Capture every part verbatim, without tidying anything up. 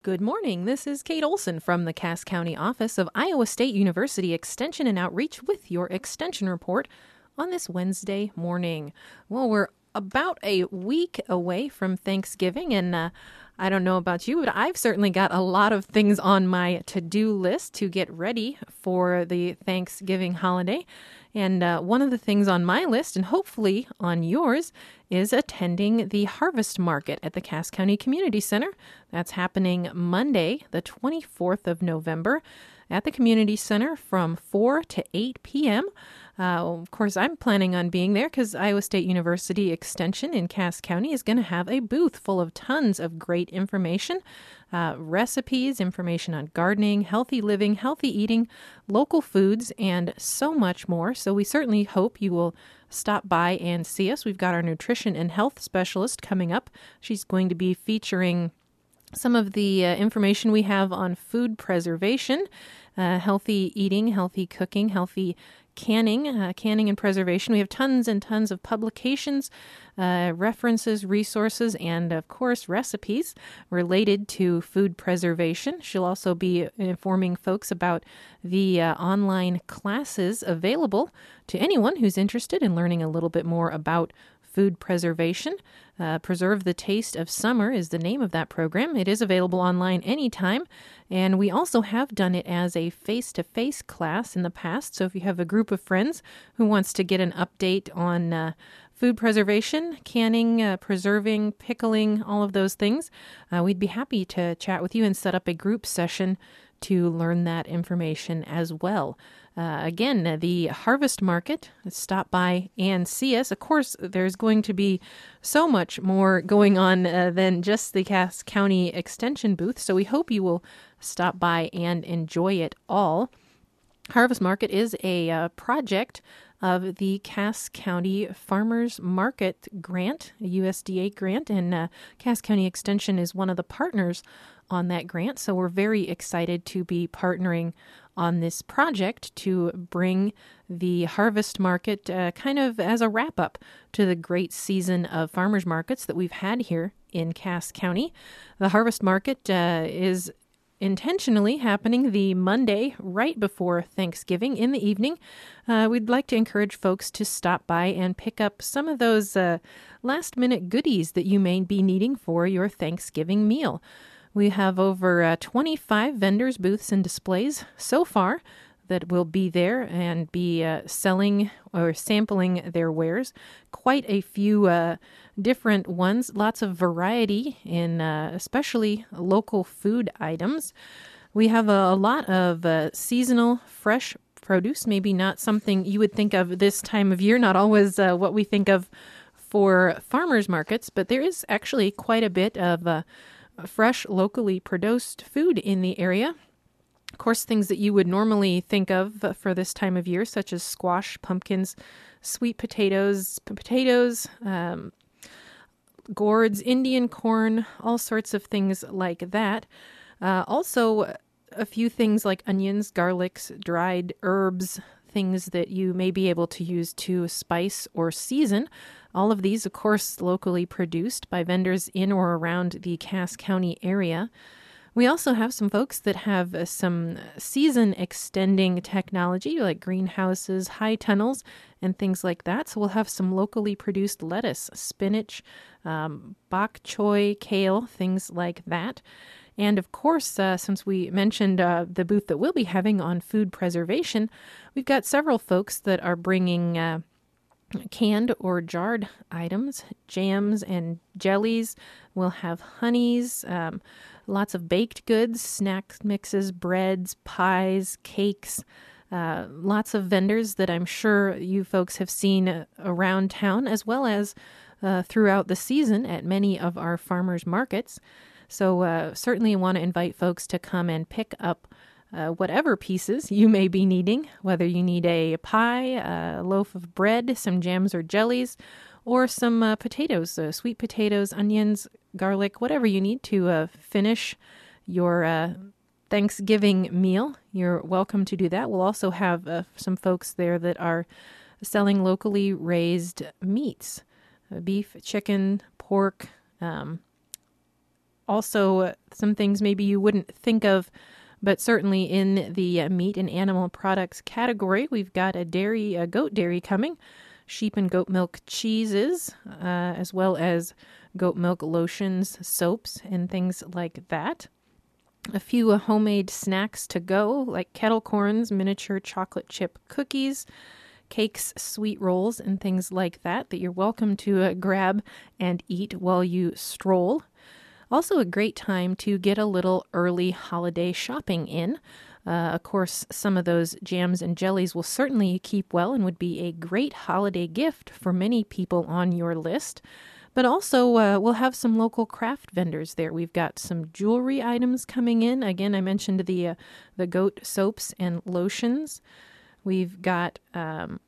Good morning. This is Kate Olson from the Cass County office of Iowa State University Extension and Outreach with your Extension Report on this Wednesday morning. Well, we're about a week away from Thanksgiving, and uh, I don't know about you, but I've certainly got a lot of things on my to-do list to get ready for the Thanksgiving holiday. And uh, one of the things on my list, and hopefully on yours, is attending the Harvest Market at the Cass County Community Center. That's happening Monday, the twenty-fourth of November, at the Community Center from four to eight p.m. Uh, of course, I'm planning on being there because Iowa State University Extension in Cass County is going to have a booth full of tons of great information, uh, recipes, information on gardening, healthy living, healthy eating, local foods, and so much more. So we certainly hope you will stop by and see us. We've got our nutrition and health specialist coming up. She's going to be featuring some of the uh, information we have on food preservation, uh, healthy eating, healthy cooking, healthy canning, uh, canning and preservation. We have tons and tons of publications, uh, references, resources, and of course recipes related to food preservation. She'll also be informing folks about the uh, online classes available to anyone who's interested in learning a little bit more about food preservation. Uh, Preserve the Taste of Summer is the name of that program. It is available online anytime, and we also have done it as a face-to-face class in the past. So if you have a group of friends who wants to get an update on uh, food preservation, canning, uh, preserving, pickling, all of those things, uh, we'd be happy to chat with you and set up a group session to learn that information as well. Uh, again, uh, the Harvest Market, stop by and see us. Of course, there's going to be so much more going on uh, than just the Cass County Extension booth, so we hope you will stop by and enjoy it all. Harvest Market is a uh, project of the Cass County Farmers Market Grant, a U S D A grant, and uh, Cass County Extension is one of the partners on that grant, so we're very excited to be partnering on this project to bring the Harvest Market uh, kind of as a wrap-up to the great season of farmers markets that we've had here in Cass County. The Harvest Market uh, is intentionally happening the Monday right before Thanksgiving in the evening. Uh, we'd like to encourage folks to stop by and pick up some of those uh, last-minute goodies that you may be needing for your Thanksgiving meal. We have over uh, twenty-five vendors, booths, and displays so far that will be there and be uh, selling or sampling their wares. Quite a few uh, different ones, lots of variety in uh, especially local food items. We have a, a lot of uh, seasonal, fresh produce, maybe not something you would think of this time of year, not always uh, what we think of for farmers markets, but there is actually quite a bit of uh, fresh, locally produced food in the area. Of course, things that you would normally think of for this time of year, such as squash, pumpkins, sweet potatoes, potatoes, um, gourds, Indian corn, all sorts of things like that. Uh, also, a few things like onions, garlics, dried herbs, things that you may be able to use to spice or season. All of these, of course, locally produced by vendors in or around the Cass County area. We also have some folks that have uh, some season extending technology like greenhouses, high tunnels, and things like that. So we'll have some locally produced lettuce, spinach, um, bok choy, kale, things like that. And of course, uh, since we mentioned uh, the booth that we'll be having on food preservation, we've got several folks that are bringing uh, canned or jarred items, jams and jellies. We'll have honeys, um, lots of baked goods, snack mixes, breads, pies, cakes, uh, lots of vendors that I'm sure you folks have seen around town, as well as uh, throughout the season at many of our farmers markets. So uh, certainly want to invite folks to come and pick up uh, whatever pieces you may be needing, whether you need a pie, a loaf of bread, some jams or jellies, or some uh, potatoes, uh, sweet potatoes, onions, garlic, whatever you need to uh, finish your uh, Thanksgiving meal. You're welcome to do that. We'll also have uh, some folks there that are selling locally raised meats, uh, beef, chicken, pork, um, also uh, some things maybe you wouldn't think of, but certainly in the uh, meat and animal products category, we've got a dairy, a goat dairy coming, sheep and goat milk cheeses, uh, as well as goat milk lotions, soaps, and things like that. A few uh, homemade snacks to go, like kettle corns, miniature chocolate chip cookies, cakes, sweet rolls, and things like that that you're welcome to uh, grab and eat while you stroll. Also a great time to get a little early holiday shopping in. Uh, of course, some of those jams and jellies will certainly keep well and would be a great holiday gift for many people on your list. But also, uh, we'll have some local craft vendors there. We've got some jewelry items coming in. Again, I mentioned the uh, the goat soaps and lotions. We've got um,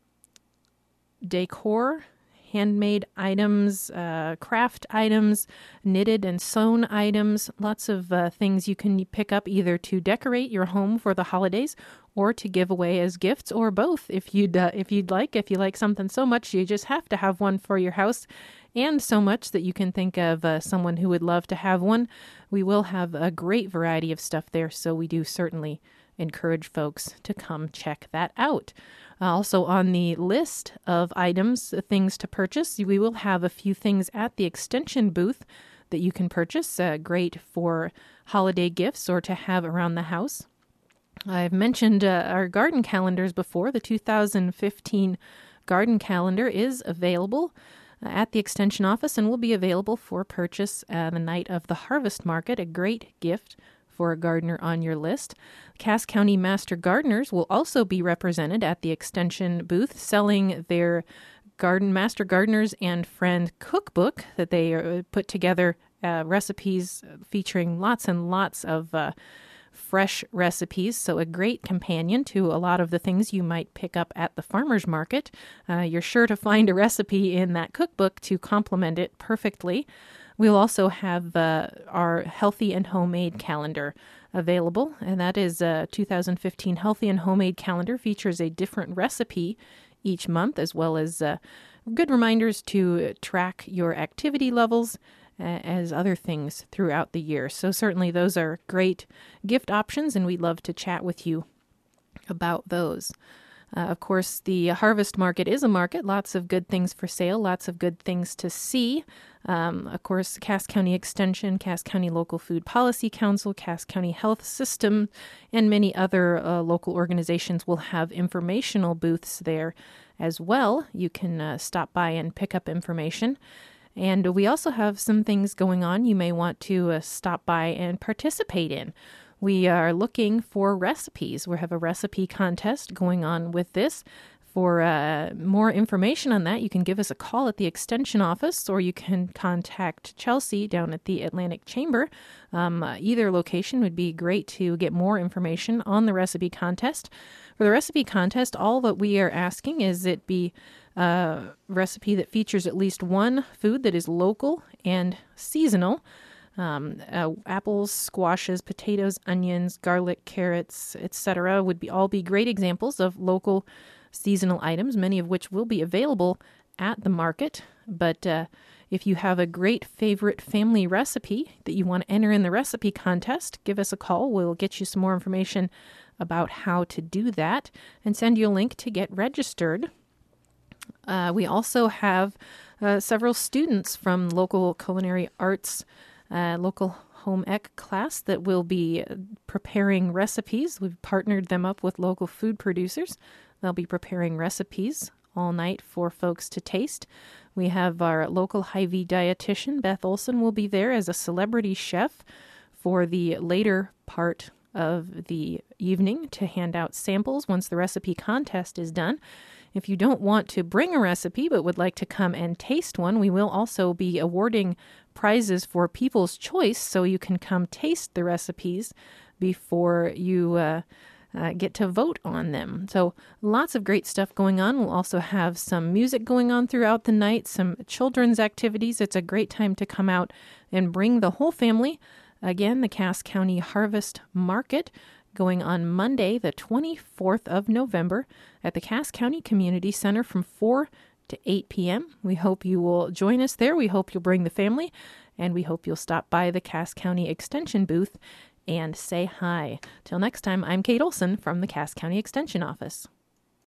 decor, handmade items, uh, craft items, knitted and sewn items, lots of uh, things you can pick up either to decorate your home for the holidays or to give away as gifts, or both if you'd uh, if you'd like. If you like something so much, you just have to have one for your house, and so much that you can think of uh, someone who would love to have one. We will have a great variety of stuff there, so we do certainly encourage folks to come check that out. Uh, also on the list of items, uh, things to purchase, we will have a few things at the extension booth that you can purchase, uh, great for holiday gifts or to have around the house. I've mentioned uh, our garden calendars before. The two thousand fifteen garden calendar is available uh, at the extension office and will be available for purchase uh, the night of the harvest market, a great gift for a gardener on your list. Cass County Master Gardeners will also be represented at the extension booth selling their garden Master Gardeners and Friend cookbook that they uh, put together, uh, recipes featuring lots and lots of uh, fresh recipes, so a great companion to a lot of the things you might pick up at the farmer's market. Uh, you're sure to find a recipe in that cookbook to complement it perfectly. We'll also have uh, our Healthy and Homemade calendar available, and that is a two thousand fifteen Healthy and Homemade calendar. Features a different recipe each month, as well as uh, good reminders to track your activity levels uh, as other things throughout the year. So certainly those are great gift options, and we'd love to chat with you about those. Uh, of course, the harvest market is a market. Lots of good things for sale, lots of good things to see. Um, of course, Cass County Extension, Cass County Local Food Policy Council, Cass County Health System, and many other uh, local organizations will have informational booths there as well. You can uh, stop by and pick up information. And we also have some things going on you may want to uh, stop by and participate in. We are looking for recipes. We have a recipe contest going on with this. For uh, more information on that, you can give us a call at the Extension office, or you can contact Chelsea down at the Atlantic Chamber. Um, uh, either location would be great to get more information on the recipe contest. For the recipe contest, all that we are asking is it be a recipe that features at least one food that is local and seasonal. Um, uh, apples, squashes, potatoes, onions, garlic, carrots, et cetera would be all be great examples of local seasonal items, many of which will be available at the market. But uh, if you have a great favorite family recipe that you want to enter in the recipe contest, give us a call. We'll get you some more information about how to do that and send you a link to get registered. Uh, we also have uh, several students from local culinary arts Uh, local home ec class that will be preparing recipes. We've partnered them up with local food producers. They'll be preparing recipes all night for folks to taste. We have our local Hy-Vee dietitian, Beth Olson, will be there as a celebrity chef for the later part of the evening to hand out samples once the recipe contest is done. If you don't want to bring a recipe but would like to come and taste one, we will also be awarding prizes for People's Choice, so you can come taste the recipes before you uh, uh, get to vote on them. So lots of great stuff going on. We'll also have some music going on throughout the night, some children's activities. It's a great time to come out and bring the whole family. Again, the Cass County Harvest Market going on Monday, the twenty-fourth of November at the Cass County Community Center from four to eight p.m. We hope you will join us there. We hope you'll bring the family and we hope you'll stop by the Cass County Extension booth and say hi. Till next time, I'm Kate Olson from the Cass County Extension Office.